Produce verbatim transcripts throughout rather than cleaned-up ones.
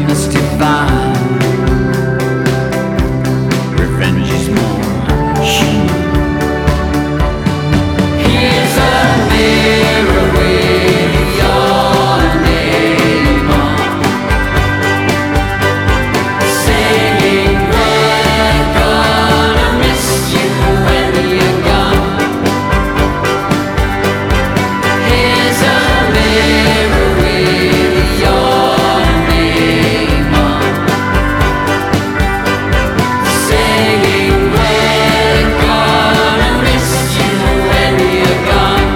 forgiveness divine. Revenge is more human. Here's a mirror with your name on, saying we're gonna miss you when you're gone. Here's a mirror with your name on, saying we're gonna miss you when you're gone.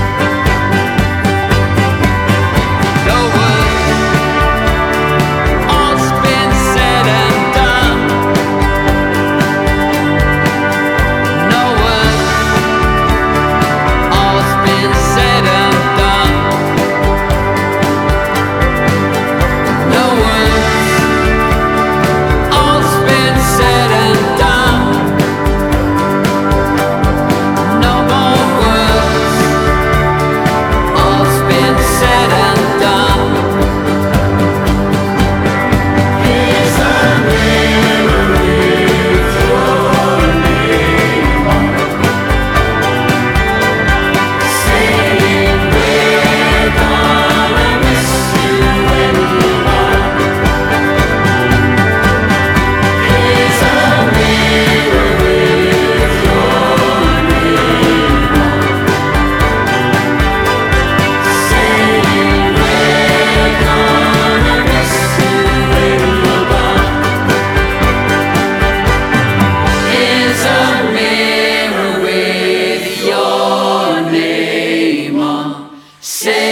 No words, all's been said and done. No words, all's been said and done. No words, all's been said and done. No more words, all's been said and done. Here's a mirror with your name on, saying we're gonna miss you when you're gone. Here's a mirror with your name on, saying we're gonna miss you when you're gone. Here's a mirror with your name on, saying